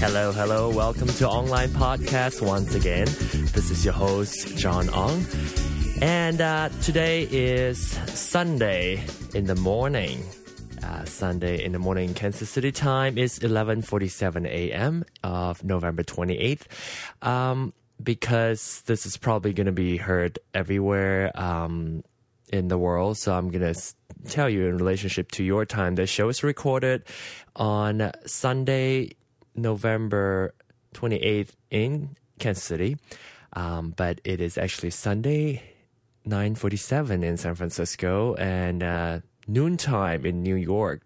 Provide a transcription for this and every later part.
Hello, hello. Welcome to Online Podcast once again. This is your host, John Ong. And today is Sunday in the morning. Sunday in the morning, Kansas City time is 11:47 a.m. of November 28th. Because this is probably going to be heard everywhere in the world. So I'm going to tell you in relationship to your time. The show is recorded on Sunday, November 28th in Kansas City. But it is actually Sunday, 9:47 in San Francisco and noontime in New York,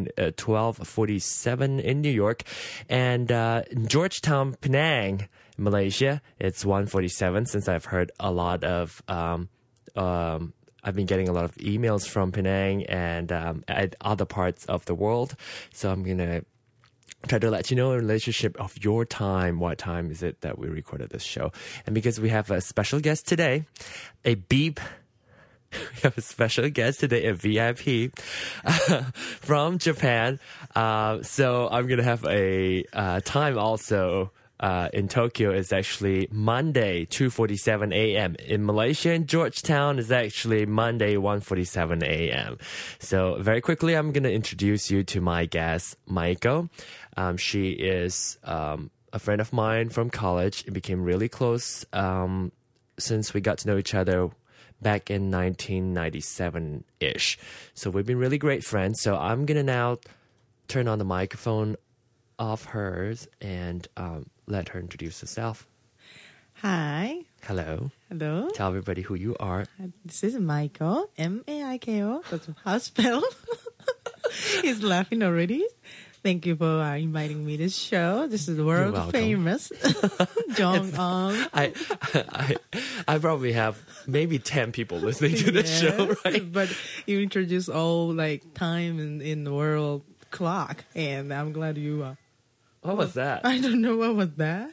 12:47 in New York. And Georgetown, Penang, Malaysia, it's 1:47 since I've heard a lot of... I've been getting a lot of emails from Penang and at other parts of the world. So I'm going to try to let you know in relationship of your time. What time is it that we recorded this show? And because we have a special guest today, a beep. We have a special guest today, a VIP from Japan. So I'm going to have a time also. In Tokyo is actually Monday, 2:47 a.m. In Malaysia, in Georgetown, is actually Monday, 1:47 a.m. So very quickly, I'm going to introduce you to my guest, Maiko. She is a friend of mine from college. We became really close since we got to know each other back in 1997-ish. So we've been really great friends. So I'm going to now turn on the microphone of hers and let her introduce herself. Hi. Hello. Hello. Tell everybody who you are. This is Maiko. M-A-I-K-O. That's how it's spelled. He's laughing already. Thank you for inviting me to this show. This is world famous John Ong. I probably have maybe 10 people listening to this show, right? But you introduce all like time in the world clock, and I'm glad you What was that? I don't know. What was that?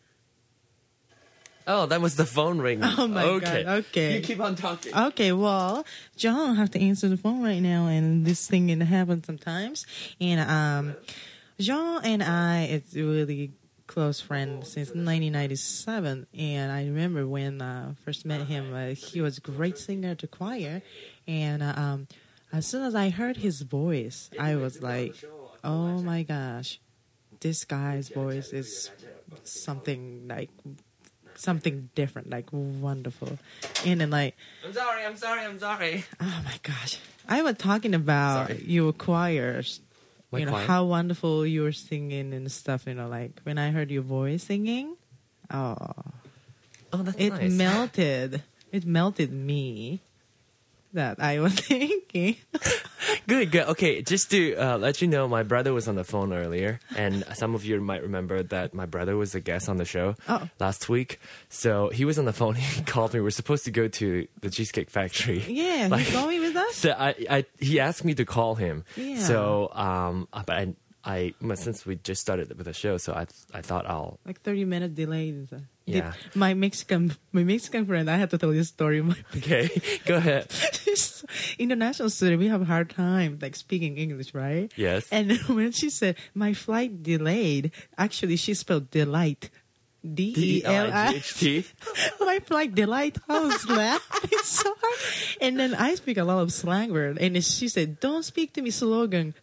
Oh, that was the phone ringing. Oh, my God. Okay. You keep on talking. Okay, well, John have to answer the phone right now, and this thing can happen sometimes. And John and I, it's really close friends since 1997. And I remember when I first met him, he was a great singer at the choir. And as soon as I heard his voice, I was like, oh, my gosh. This guy's voice is something different, like wonderful. And then like, I'm sorry. oh my gosh. I was talking about your choirs, My choir? how wonderful you were singing and stuff, like when I heard your voice singing, That's it nice. melted me. That I was thinking. Good. Okay, just to let you know, my brother was on the phone earlier, and some of you might remember that my brother was a guest on the show last week. So he was on the phone. He called me. We're supposed to go to the Cheesecake Factory. Yeah, he's going with us. So he asked me to call him. Yeah. So but I since we just started with the show, so I thought I'll like 30-minute delay. Yeah. My Mexican friend, I have to tell this story. Okay, go ahead. International student, we have a hard time like speaking English, right? Yes. And when she said my flight delayed, actually she spelled delight. D-E-L-I-G-H-T. My flight delight. I was laughing so hard. And then I speak a lot of slang word, and she said, "Don't speak to me slogan."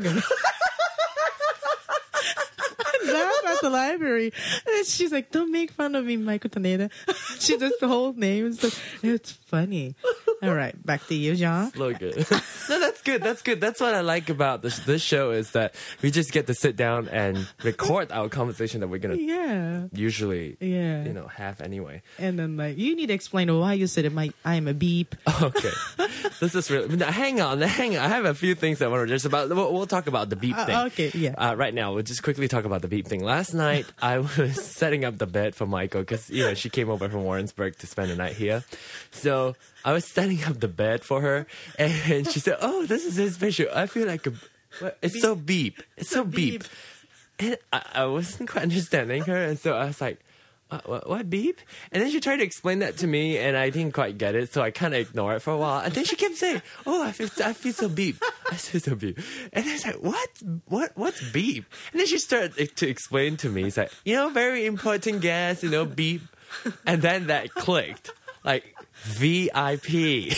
Laugh at the library. And she's like, "Don't make fun of me, Maiko Taneda." She does the whole name. So it's funny. All right, back to you, John. Slogan. No, that's good. That's what I like about this show is that we just get to sit down and record our conversation that we're gonna usually have anyway. And then like you need to explain why you said I am a beep. Okay, this is really. Hang on. I have a few things I want to just about. We'll talk about the beep thing. Okay, yeah. Right now, we'll just quickly talk about the beep thing. Last night, I was setting up the bed for Maiko because she came over from Warrensburg to spend the night here. So I was setting up the bed for her, and she said, "Oh, this is his visual. I feel like it's so beep. It's so beep." And I wasn't quite understanding her, and so I was like, what beep? And then she tried to explain that to me, and I didn't quite get it, so I kind of ignored it for a while. And then she kept saying, "Oh, I feel so beep. I feel so beep." And I was like, what's beep? And then she started to explain to me. It's like, very important guest, beep. And then that clicked, like VIP.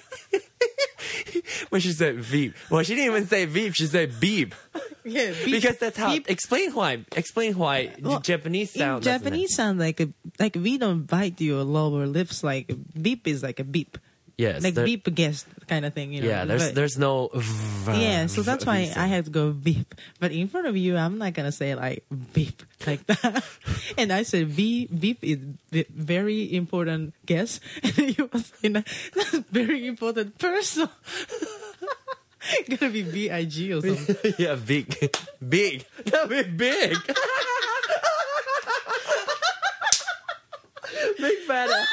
When she said beep, well, she didn't even say beep. She said beep. Yeah, beep, because that's how. beep. Explain why. Well, Japanese sound. Japanese sound like we don't bite your lower lips. Like beep is like a beep. Yes, like beep guest kind of thing. Yeah, there's no. Yeah, so that's why I had to go beep. But in front of you, I'm not gonna say like beep like that. And I said beep is very important guest, and you was that's very important person. Gonna be BIG or something. Yeah, big. That'd be big. Big fat ass.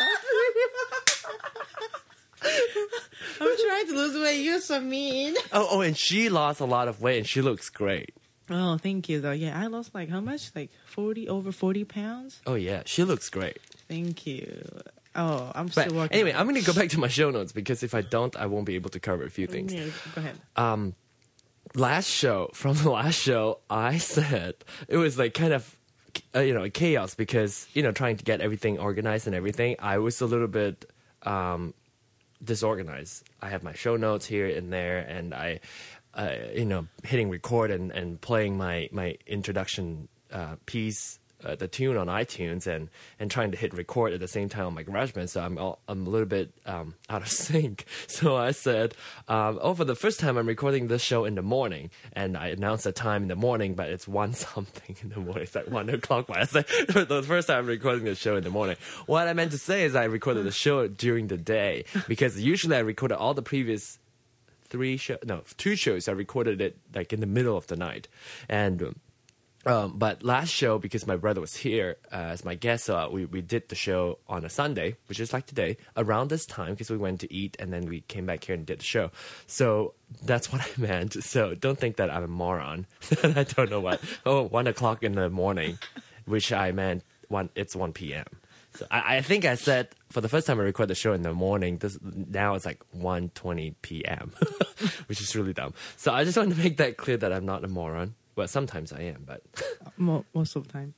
I'm trying to lose weight. You're so mean. Oh, and she lost a lot of weight, and she looks great. Oh, thank you, though. Yeah, I lost like how much? Like over 40 pounds? Oh, yeah. She looks great. Thank you. Oh, I'm still working. Anyway, I'm going to go back to my show notes because if I don't, I won't be able to cover a few things. Yeah, go ahead. From the last show, I said it was like kind of, chaos because, trying to get everything organized and everything. I was a little bit disorganized. I have my show notes here and there, and I, hitting record and playing my introduction piece, the tune on iTunes, and trying to hit record at the same time on my GarageBand. So I'm a little bit out of sync. So I said, for the first time, I'm recording this show in the morning, and I announced the time in the morning, but it's 1 something in the morning. It's like 1 o'clock. But I said the first time I'm recording the show in the morning. What I meant to say is I recorded the show during the day because usually I recorded all the previous 2 shows. I recorded it like in the middle of the night, and. But last show, because my brother was here as my guest, we did the show on a Sunday, which is like today, around this time, because we went to eat, and then we came back here and did the show. So that's what I meant. So don't think that I'm a moron. I don't know what. 1 o'clock in the morning, which I meant it's 1 p.m. So I think I said, for the first time I record the show in the morning, now it's like 1:20 p.m., which is really dumb. So I just want to make that clear that I'm not a moron. Well, sometimes I am, but most of the time.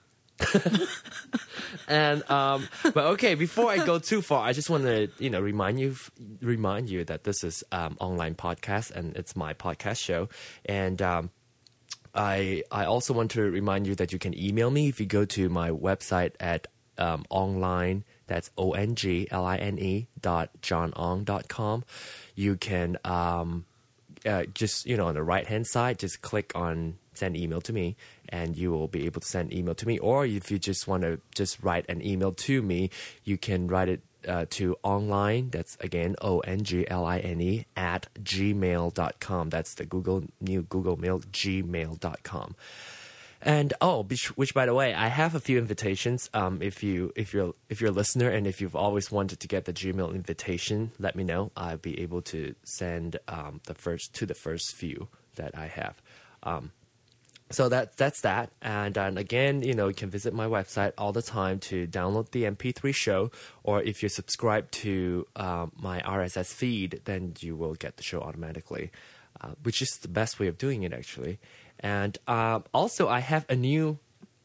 And but okay, before I go too far, I just want to remind you that this is online podcast and it's my podcast show, and I also want to remind you that you can email me if you go to my website at online. That's ONGLINE.johnong.com. You can just on the right hand side, just click on send email to me, and you will be able to send email to me. Or if you just want to just write an email to me, you can write it to online. That's again ONGLINE at gmail.com. That's the new Google Mail, gmail.com. And which by the way, I have a few invitations. If you're a listener and if you've always wanted to get the Gmail invitation, let me know. I'll be able to send the first few that I have. So that's that. And again, you can visit my website all the time to download the MP3 show, or if you subscribe to my RSS feed, then you will get the show automatically, which is the best way of doing it actually. And also, I have a new,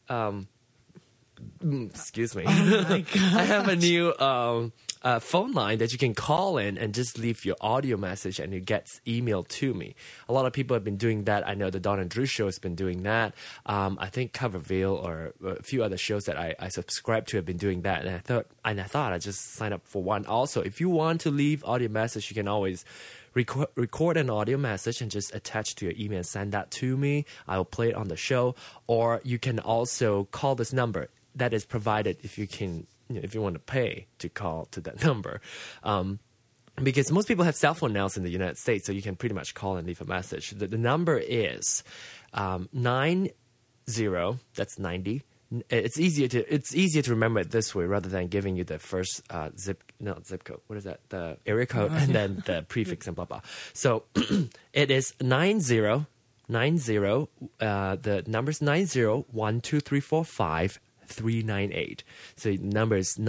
excuse me. Oh my God. I have a new phone line that you can call in and just leave your audio message, and it gets emailed to me. A lot of people have been doing that. I know the Don and Drew show has been doing that. I think Coverville or a few other shows that I subscribe to have been doing that. And I thought I'd just sign up for one. Also, if you want to leave audio message, you can always record an audio message and just attach to your email and send that to me. I'll play it on the show. Or you can also call this number that is provided if you want to pay to call to that number. Because most people have cell phone now in the United States, so you can pretty much call and leave a message. The number is 90. That's 90. It's easier to remember it this way rather than giving you the first zip code. What is that? The area code and then the prefix and blah blah. So it is 90. The number's 90123453. 398. So the number is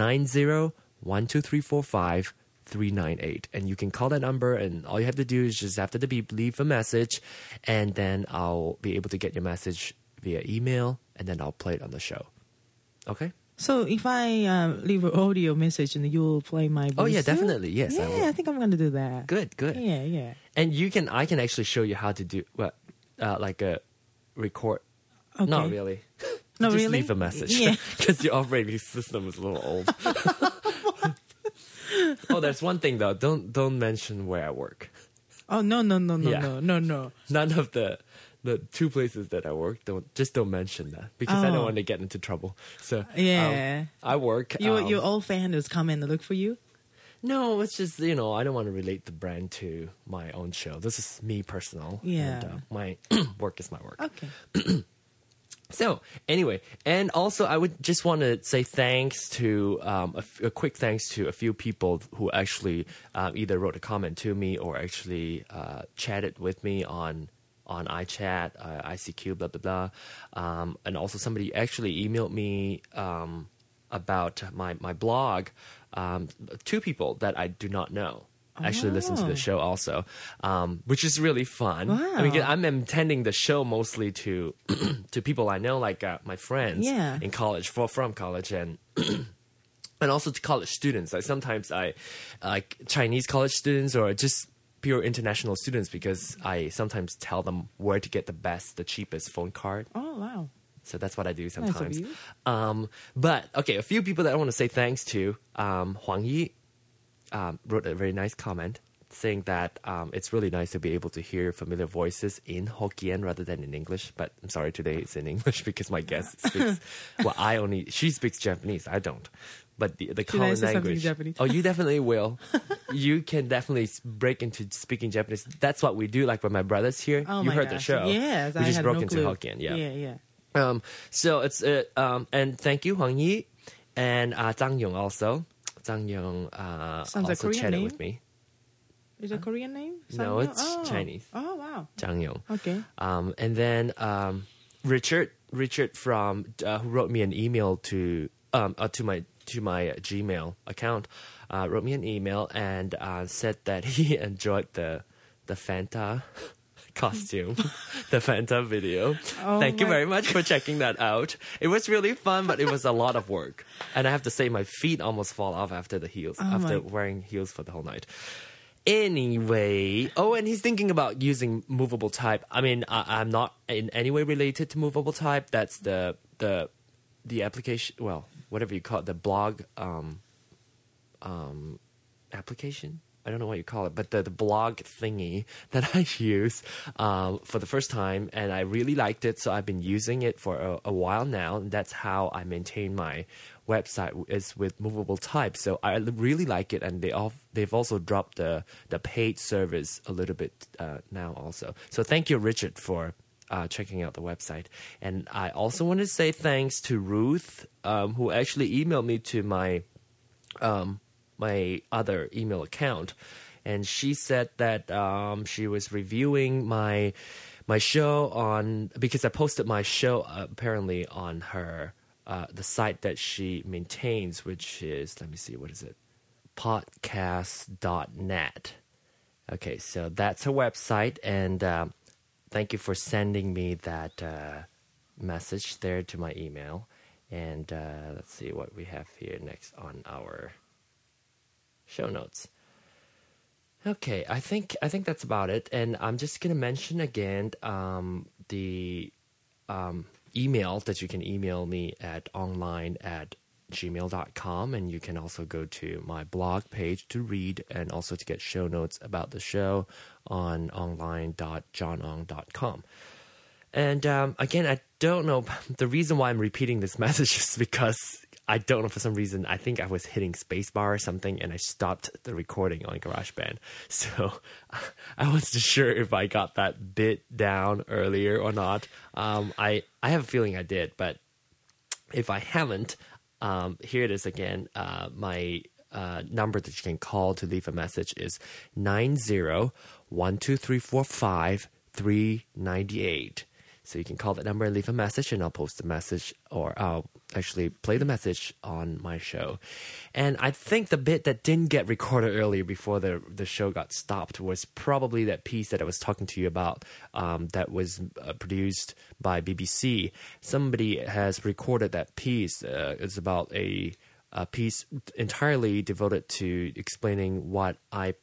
90-12345-398. And you can call that number, and all you have to do is just after the beep, leave a message, and then I'll be able to get your message via email, and then I'll play it on the show. Okay? So if I leave an audio message and you'll play my voice. Oh, yeah, too? definitely. Yes, Yeah, I will. I think I'm going to do that. Good. Yeah. And I can actually show you how to do like a record. Okay. Not really. Not Just really? leave a message. Yeah. Because your operating system is a little old. Oh, there's one thing though. Don't mention where I work. Oh, no. Yeah. No. None of the two places that I work. Don't mention that, because I don't Oh. want to get into trouble. So Yeah. I work. Your old fan has come in to look for you? No, it's just, I don't want to relate the brand to my own show. This is me personal. Yeah. And, my work is my work. Okay. So anyway, and also I would just want to say thanks to a quick thanks to a few people who actually either wrote a comment to me or actually chatted with me on iChat, ICQ, blah blah blah, and also somebody actually emailed me about my blog. Two people that I do not know actually listen to the show also, which is really fun. Wow. I mean, I'm intending the show mostly to to people I know, like my friends in college, from college, and and also to college students. Like sometimes I like Chinese college students or just pure international students, because I sometimes tell them where to get the cheapest phone card. Oh, wow. So that's what I do Nice sometimes. of you. But okay, a few people that I want to say thanks to. Huang Yi wrote a very nice comment saying that it's really nice to be able to hear familiar voices in Hokkien rather than in English. But I'm sorry, today it's in English because my guest speaks. She speaks Japanese. I don't. But the Should I common say something in language. Japanese? Oh, you definitely will. You can definitely break into speaking Japanese. That's what we do. Like when my brother's here, Oh, you my heard the gosh. show. Yes, we I just had broke no into clue. Hokkien. Yeah. So it's and thank you, Huang Yi, and Zhang Yong also. Zhang Yong Sounds also like Korean chatted name. with me. Is it a Korean name? No, Sangyo? it's Oh. Chinese. Oh, wow. Zhang Yong. Okay. And then Richard from who wrote me an email to my Gmail account, wrote me an email and said that he enjoyed the Fanta costume, the Fanta video. Oh Thank you my- very much for checking that out. It was really fun, but it was a lot of work, and I have to say my feet almost fall off after the heels, after wearing heels for the whole night. Anyway, and he's thinking about using movable type. I mean, I'm not in any way related to movable type. That's the application. Well, whatever you call it, the blog application. I don't know what you call it, but the blog thingy that I use for the first time, and I really liked it. So I've been using it for a while now, and that's how I maintain my website, is with movable type. So I really like it, and they've also dropped the paid service a little bit now also. So thank you, Richard, for checking out the website. And I also want to say thanks to Ruth, who actually emailed me to my my other email account, and she said that she was reviewing my show because I posted my show apparently on her the site that she maintains, which is, let me see, what is it? podcast.net. Okay, so that's her website, and thank you for sending me that message there to my email. And let's see what we have here next on our show notes. Okay, I think that's about it, and I'm just gonna mention again the email that you can email me at online@gmail.com, and you can also go to my blog page to read and also to get show notes about the show on online.johnong.com. And again, I don't know, the reason why I'm repeating this message is because I don't know, for some reason, I think I was hitting spacebar or something, and I stopped the recording on GarageBand. So I wasn't sure if I got that bit down earlier or not. I have a feeling I did, but if I haven't, here it is again. My number that you can call to leave a message is 90-12345-398. So you can call that number and leave a message, and I'll post the message, or I'll actually play the message on my show. And I think the bit that didn't get recorded earlier before the show got stopped was probably that piece that I was talking to you about, that was produced by BBC. Somebody has recorded that piece. It's about a piece entirely devoted to explaining what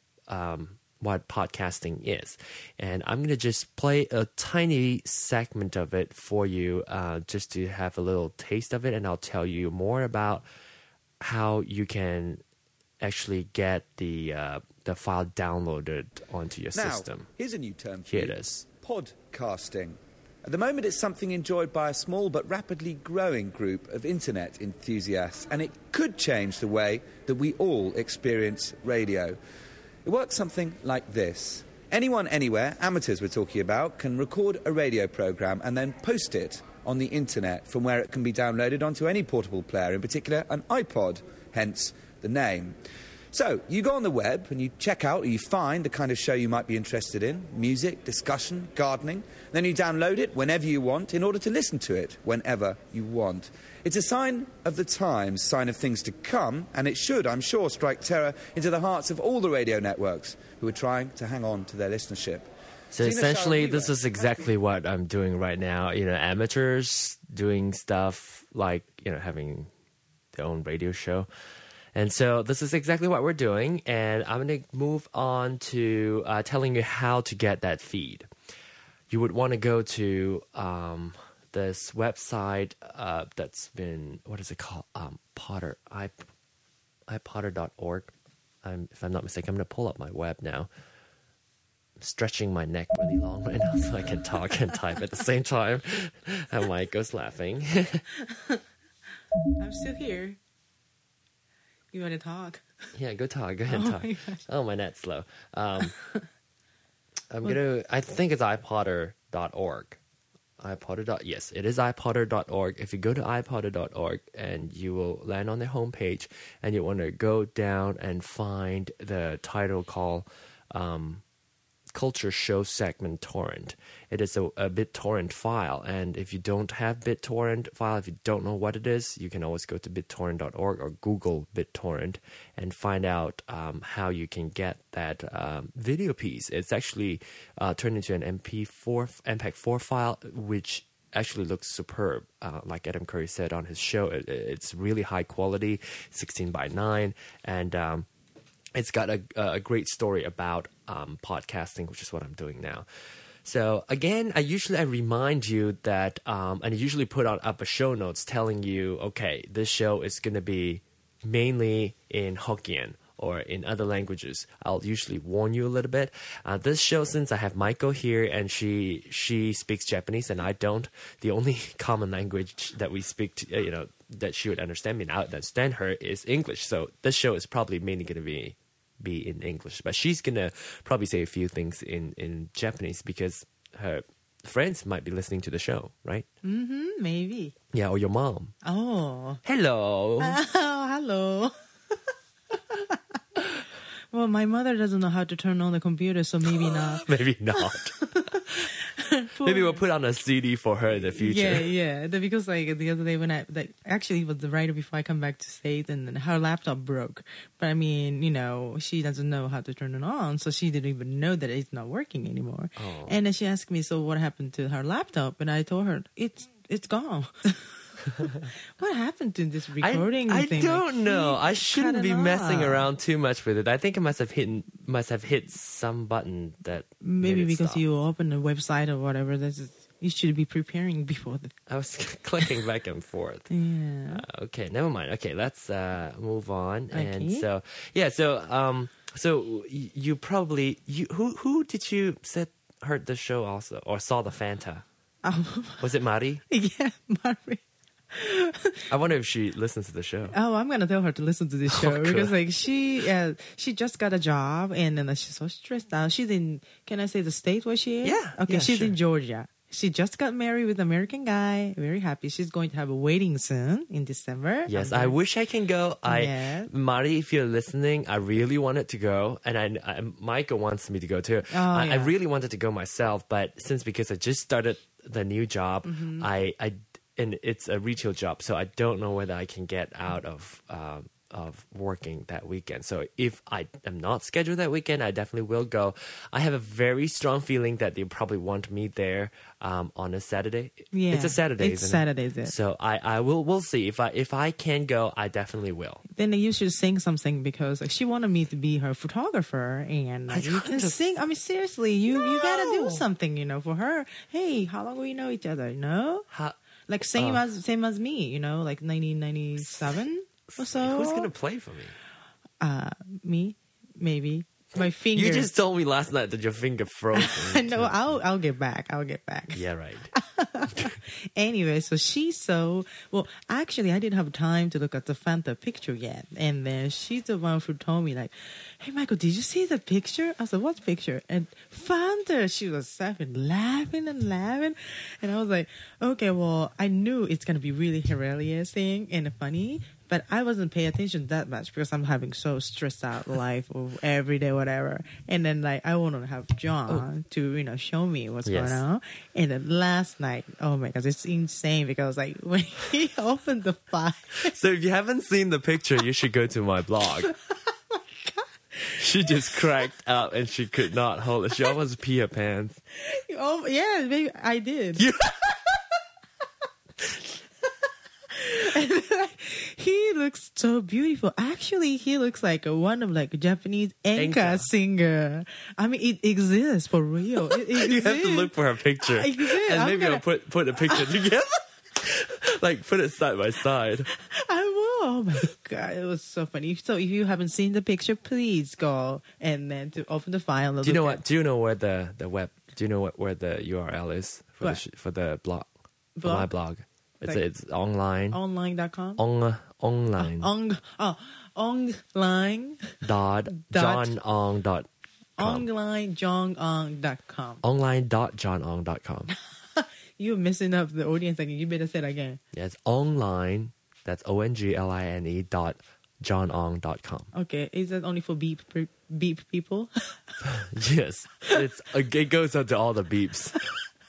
podcasting is. And I'm going to just play a tiny segment of it for you, just to have a little taste of it, and I'll tell you more about how you can actually get the file downloaded onto your system. Here's a new term for Here you. it is. Podcasting. At the moment, it's something enjoyed by a small but rapidly growing group of internet enthusiasts, and it could change the way that we all experience radio. It works something like this. Anyone, anywhere, amateurs we're talking about, can record a radio programme and then post it on the internet, from where it can be downloaded onto any portable player, in particular an iPod, hence the name. So, you go on the web and you check out, or you find the kind of show you might be interested in: music, discussion, gardening. Then you download it whenever you want in order to listen to it whenever you want. It's a sign of the times, sign of things to come, and it should, I'm sure, strike terror into the hearts of all the radio networks who are trying to hang on to their listenership. So essentially, this is exactly what I'm doing right now. Amateurs doing stuff like, having their own radio show. And so this is exactly what we're doing. And I'm going to move on to telling you how to get that feed. You would want to go to this website that's been, what is it called? Potter, iPotter.org. If I'm not mistaken, I'm going to pull up my web now. I'm stretching my neck really long right now so I can talk and type at the same time. And Mike goes laughing. I'm still here. You want to talk? Yeah, go talk. Go ahead and talk. My gosh. Oh, my net's slow. I think it's iPotter.org. Yes, it is iPotter.org. If you go to iPotter.org, and you will land on the homepage, and you want to go down and find the title called Culture Show Segment Torrent. It is a BitTorrent file, and if you don't have BitTorrent file, if you don't know what it is, you can always go to bittorrent.org or Google BitTorrent and find out how you can get that video piece. It's actually turned into an MPEG-4 file, which actually looks superb. Like Adam Curry said on his show, it's really high quality, 16:9, and it's got a great story about podcasting, which is what I'm doing now. So again, I remind you that, and I usually put up a show notes telling you, okay, this show is going to be mainly in Hokkien or in other languages. I'll usually warn you a little bit. This show, since I have Maiko here and she speaks Japanese and I don't, the only common language that we speak to, that she would understand me and I would understand her is English. So this show is probably mainly going to be in English, but she's gonna probably say a few things in Japanese because her friends might be listening to the show, right? Maybe. Yeah, or your mom. Oh. Hello. Oh, hello. Well, my mother doesn't know how to turn on the computer, so maybe not. Maybe not. Maybe we'll put on a CD for her in the future. Yeah. Because the other day when actually it was right before I come back to States, and then her laptop broke. But I mean, she doesn't know how to turn it on, so she didn't even know that it's not working anymore. Oh. And then she asked me, so what happened to her laptop? And I told her, it's gone. What happened to this recording thing? I don't know. I shouldn't be messing off. around too much with it. I think it must have hit some button that Maybe made it because stop. you open a website or whatever. You should be preparing before the. I was clicking back and forth. Yeah. Okay, never mind. Okay, let's move on. And Okay. so you probably who did you said heard the show also or saw the Fanta? Was it Mari? Yeah, Mari. I wonder if she listens to the show. Oh, I'm gonna tell her to listen to this show Oh, because good. she just got a job and then she's so stressed out. She's in, can I say the state where she is? Yeah, Okay, yeah, she's sure. in Georgia. She just got married with an American guy. Very happy. She's going to have a wedding soon in December. Yes, I wish I can go. Yes. Mari, if you're listening, I really wanted to go, and Micah wants me to go too. Oh, I yeah. really wanted to go myself, but because I just started the new job, I and it's a retail job, so I don't know whether I can get out of working that weekend. So if I am not scheduled that weekend, I definitely will go. I have a very strong feeling that they probably want me there on a Saturday. Yeah, It's a Saturday, It's isn't Saturday, it? is it? So we'll see. If I can go, I definitely will. Then you should sing something because like, she wanted me to be her photographer, and like, you can sing. I mean, seriously, you gotta do something, for her. Hey, how long we know each other? Like same as me, like 1997 or so. Who's gonna play for me? Me, maybe. My finger. You just told me last night that your finger froze. No, I'll get back. Yeah, right. Anyway, so well. Actually, I didn't have time to look at the Fanta picture yet, and then she's the one who told me like, "Hey, Michael, did you see the picture?" I said, "What picture?" And Fanta. She was laughing, and I was like, "Okay, well, I knew it's gonna be really hilarious thing and funny." But I wasn't paying attention that much because I'm having so stressed out life of every day, whatever. And then like I want to have John to show me what's going on. And then last night, oh my gosh, it's insane because like when he opened the file. So if you haven't seen the picture, you should go to my blog. She just cracked up and she could not hold it. She almost peed her pants. Oh yeah, maybe I did. He looks so beautiful. Actually, he looks like one of like a Japanese enka singer. I mean, it exists for real. It You have to look for her picture. And maybe I'll put a picture together. Like put it side by side. I will. Oh my god, it was so funny. So if you haven't seen the picture, please go and then to open the file. Do you know what? Do you know where the web? Do you know where the URL is for for the blog? For my blog. It's online. Online.com? Online. Online. johnong.com. Onlinejonong.com. Online.johnong.com. You're messing up the audience again. You better say it again. Yes, online. That's ONGLINE .johnong.com. Okay, is that only for beep people? Yes, it goes out to all the beeps.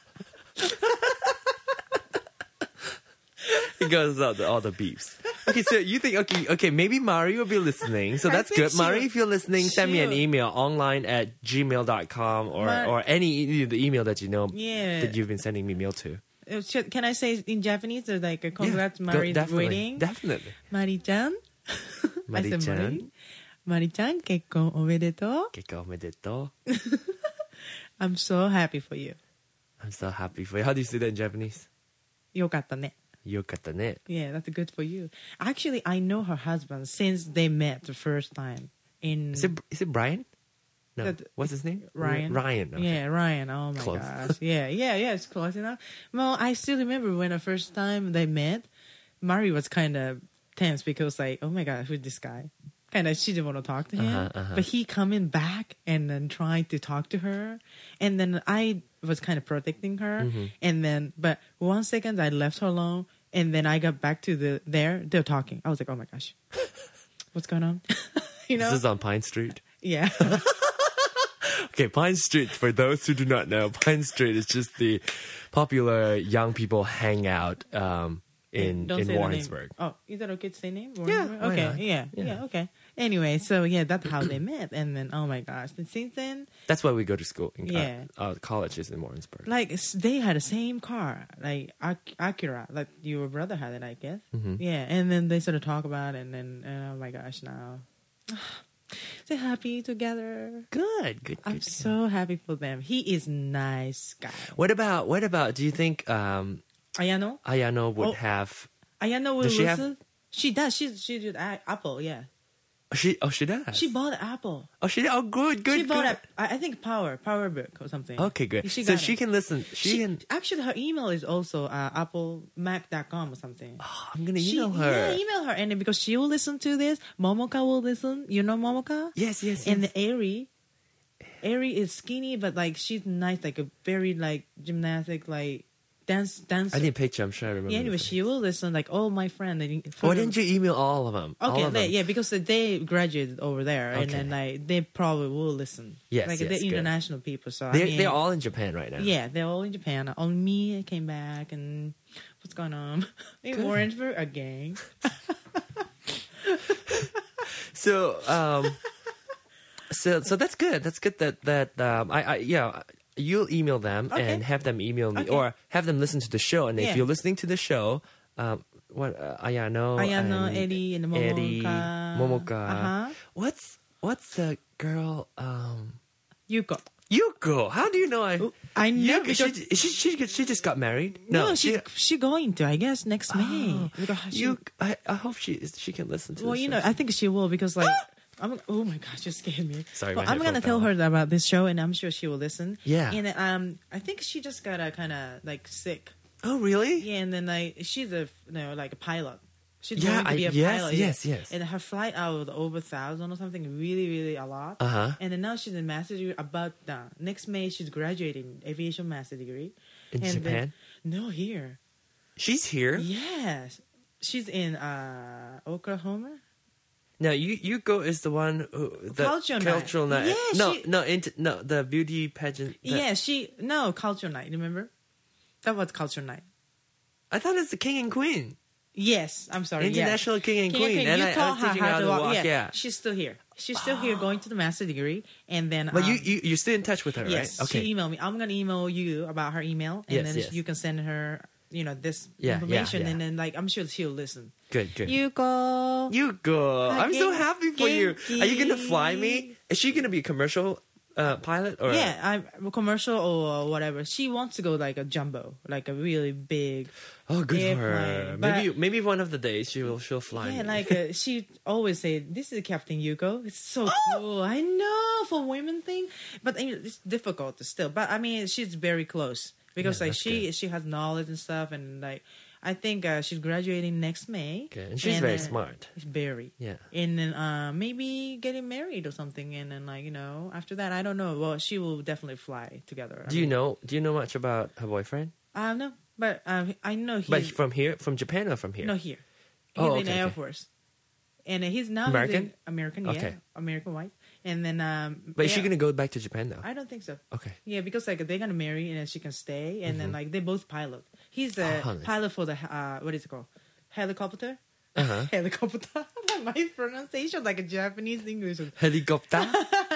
It goes out to all the beeps. Okay, so you think, okay, maybe Mari will be listening. So that's good. Mari, if you're listening, send me an email online@gmail.com or any the email that you know that you've been sending me mail to. Can I say in Japanese or like congrats Mari's wedding? Definitely. Mari-chan. Mari-chan. Mari-chan, 結婚おめでとう. 結婚おめでとう. I'm so happy for you. I'm so happy for you. How do you say that in Japanese? よかったね. よかったね. Yeah, that's good for you. Actually, I know her husband since they met the first time. Is it Brian? No. What's his name? Ryan. Ryan. Okay. Yeah, Ryan. Oh my gosh. Yeah, it's close enough. Well, I still remember when the first time they met, Mari was kind of tense because like, oh my God, who's this guy? Kind of, she didn't want to talk to him. But he coming back and then trying to talk to her. And then I was kind of protecting her. And then, but 1 second I left her alone. And then I got back to they're talking. I was like, oh my gosh, what's going on? This is on Pine Street. Yeah. Okay, Pine Street, for those who do not know, Pine Street is just the popular young people hangout in Warrensburg. Oh, is that okay to say name? Yeah. Okay. Yeah. Okay. Anyway, so yeah, that's how they met. And then, oh my gosh. And since then. That's why we go to school. College is in Warrensburg. Like, they had the same car. Like, Acura. Like, your brother had it, I guess. Yeah. And then they sort of talk about it. And then, oh my gosh, now. They're happy together. Good. I'm so happy for them. He is nice guy. What about, do you think Ayano would have... Ayano will listen? She does. She did Apple, yeah. She does? She bought Apple. Oh, she did? Oh, good. She bought I think PowerBook or something. Okay, good. So she can listen. Actually, her email is also applemac.com or something. Oh, I'm going to email her. Yeah, email her. And then because she will listen to this, Momoka will listen. You know Momoka? Yes. And Eri is skinny, but like she's nice, like a very like gymnastic, like dancer. I need a picture. I'm sure I remember. Yeah, anyway, the she will listen like all my friends. Why didn't you email all of them? Okay, all of them. yeah, because they graduated over there, and Okay. then like they probably will listen. Yes, like yes, they're good. international people, so They're all in Japan right now. yeah, they're all in Japan. On me, I came back, and what's going on? In Orangeburg again. So, so that's good. That's good that you'll email them Okay. and have them email me Okay. or have them listen to the show. And if Yeah. you're listening to the show, Ayano, Ayano, and Eddie, and Momoka. Eddie, Momoka. Uh-huh. What's the girl? Yuko. Yuko. How do you know I know Yuko, because she just got married. no, she going to, I guess, next May. Because I hope she can listen to. well, the you show. know, I think she will because like. Oh my gosh, you scared me. Sorry, but my I'm gonna headphone tell fell her about this show, and I'm sure she will listen. Yeah. And I think she just got a kind of like sick. Oh, really? Yeah, and then like she's like a pilot. She's Yeah, going to be a yes, pilot. yes, yeah. yes. And her flight out was over 1,000 or something, really a lot. Uh-huh. And then now she's in master's degree. About next May, she's graduating aviation master degree. In And Japan? no, here. She's here. Yes, she's in Oklahoma. No, Yuko is the one who the Cultural night. Yeah, no, the beauty pageant. Culture night. Remember? That was culture night. I thought it's the king and queen. Yes, I'm sorry. International king and queen. You And I taught was teaching her her how to walk. Yeah. She's still here. She's still here going to the master degree. And then. But you're still in touch with her, yes, right? Okay. She emailed me. I'm going to email you about her email. And Yes, then yes. you can send her, this Yeah, information. yeah. And then, like, I'm sure she'll listen. Good. Yuko. Yuko, I'm so Genki. happy for you. Are you gonna fly me? Is she gonna be a commercial pilot or? Yeah, I'm commercial or whatever. She wants to go like a jumbo, like a really big. Oh, good for her. airplane. But- Maybe one of the days she'll fly Yeah, me. like she always say, "This is Captain Yuko." It's so cool. I know for women thing, but it's difficult still. But I mean, she's very close because Yeah, like that's she has knowledge and stuff, and like I think she's graduating next May. Okay, and she's very smart. Very. Yeah. And then maybe getting married or something, and then after that, I don't know. Well, she will definitely fly together. Do you know much about her boyfriend? No, but I know But from Japan or from here? No, here. He's Oh, in okay, the Air okay. Force. And he's now American? American, yeah. Okay. American white. And then But is she gonna go back to Japan though? I don't think so. Okay. Yeah, because they're gonna marry and then she can stay and then they both pilot. He's the Oh, nice. pilot for the what is it called? Helicopter? Uh-huh. Helicopter. My pronunciation like a Japanese English. Helicopter.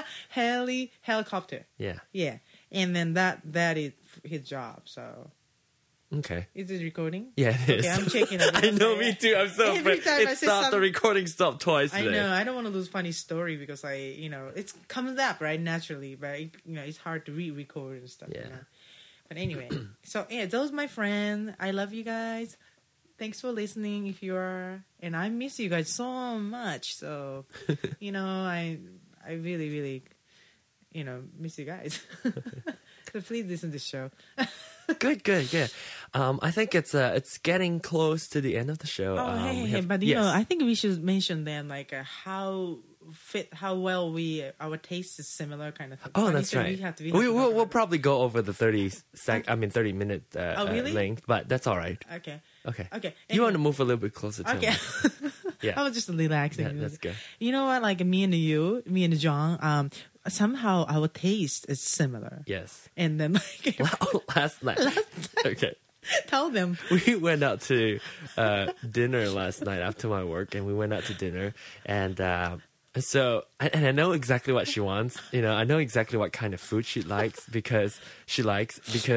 Helicopter. Yeah. Yeah. And then that is his job, so Okay. is it recording? Yeah, it is. Okay, I'm checking it. I know, me too. I'm so Every afraid. time I It say stopped. The something- recording stopped twice I today. know. I don't want to lose funny story because it comes up right naturally, but it's hard to re-record and stuff. Yeah. But anyway, so yeah, those my friends. I love you guys. Thanks for listening. If you are, and I miss you guys so much. So, I really, really, miss you guys. So please listen to the show. Good. I think it's getting close to the end of the show. Oh, We hey, have- but yes. I think we should mention then how well our taste is similar kind of thing. Oh, Funny, that's so right. We have to, We'll probably go over the 30 minute really? length, but that's all right. Okay. Okay. Okay. You want to move a little bit closer to Okay. me? Yeah. I was just relaxing. Yeah, that's good. You know what? Like me and John, somehow our taste is similar. Yes. And then Last night. Okay. tell them. We went out to dinner last night after my work, and we went out to dinner, and so I know exactly what she wants. I know exactly what kind of food she likes because she likes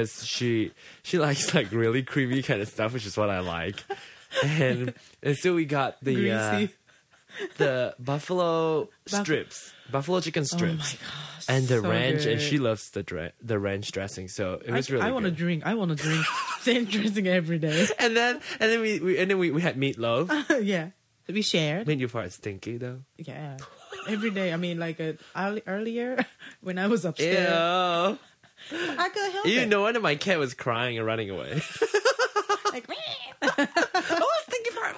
like really creamy kind of stuff, which is what I like, and so we got Greasy. the buffalo strips, buffalo chicken strips. Oh my gosh. And the so ranch, good. and she loves the ranch dressing, so it was really I want to good. drink. I want to drink same dressing every day. And then we had meatloaf. Yeah. We shared. Made your part stinky though. Yeah. Every day. I mean, like earlier when I was upstairs. Ew. I could help You it. know, one of my cat was crying and running away. Like, Oh, stinky part.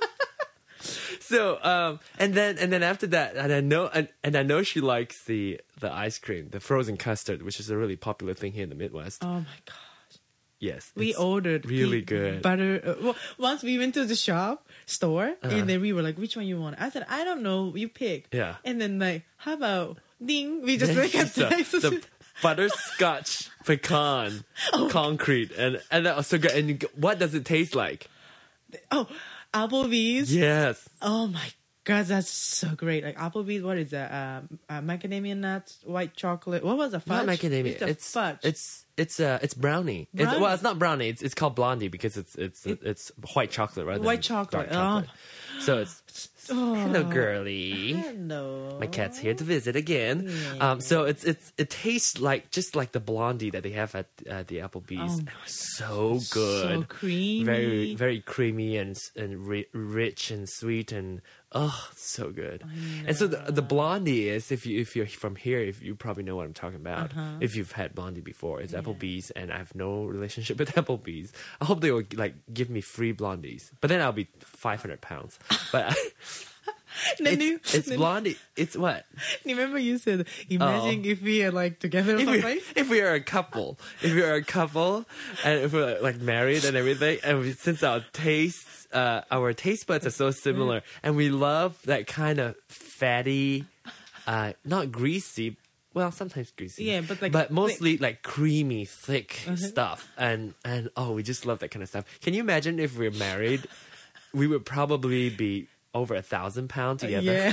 So, and then after that, and I know she likes the ice cream, the frozen custard, which is a really popular thing here in the Midwest. oh my gosh. Yes. We it's ordered really good. butter. Well, once we went to the store, and then we were like, "Which one you want?" I said, "I don't know. You pick." Yeah. And then like, how about ding? We just like the butterscotch pecan concrete, and that was so good. And what does it taste like? Oh, Applebee's. Yes. Oh my God, that's so great! Like Applebee's, what is that? Macadamia nuts, white chocolate. What was the fudge? Not macadamia. It's fudge. It's brownie. Brownie? It's not brownie. It's called blondie because it's white chocolate rather White than chocolate. dark chocolate. So it's hello, girly. Hello. My cat's here to visit again. So it tastes like just like the blondie that they have at the Applebee's. It was so good, So creamy. very very creamy and rich and sweet and so good. And so the blondie is if you're from here, if you probably know what I'm talking about. If you've had blondie before, it's Applebee's, and I have no relationship with Applebee's. I hope they will like give me free blondies, but then I'll be 500 pounds. But it's blondie. It's what? Remember you said, imagine if we are like together or something? If we are a couple, and if we're like married and everything, and since our tastes, our taste buds are so similar, and we love that kind of fatty, not greasy. Well, sometimes greasy. Yeah, but mostly like creamy, thick stuff, and we just love that kind of stuff. Can you imagine if we're married? We would probably be over 1,000 pounds together. Yeah.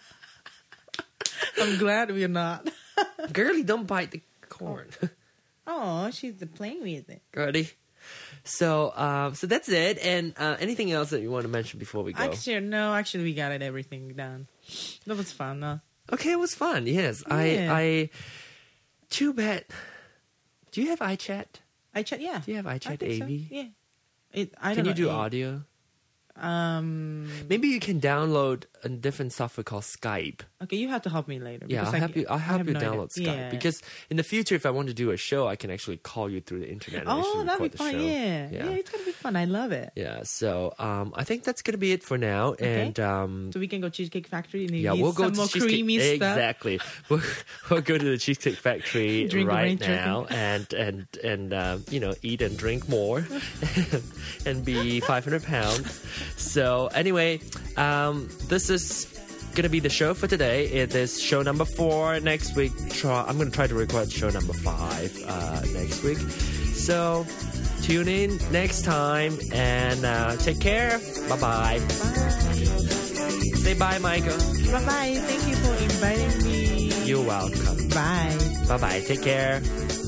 I'm glad we're not. Girly, don't bite the corn. Oh, she's playing with it. Girly. So that's it. And anything else that you want to mention before we go? Actually, we got everything done. That was fun, huh? Okay, it was fun. Yes, Yeah. I. Too bad. Do you have iChat? iChat, yeah. Do you have iChat, I think so. AV? Yeah. Can you do audio? Maybe you can download a different software called Skype. Okay, you have to help me later. Yeah, because I'll help you download Skype. Yeah. Because in the future, if I want to do a show, I can actually call you through the internet and actually that'd be record the fun. show. Yeah, it's gonna be fun. I love it. Yeah, so I think that's gonna be it for now. Okay. And So we can go Cheesecake Factory and we'll go some to more Cheesecake. creamy stuff. Exactly. We'll go to the Cheesecake Factory Drink right rain now and eat and drink more and be 500 pounds. So anyway, this is gonna be the show for today. It is show number 4. Next week, I'm gonna try to record show number 5 next week. So tune in next time and take care. Bye-bye. Bye. Say bye, Michael. Bye-bye. Thank you for inviting me. You're welcome. Bye. Bye-bye. Take care.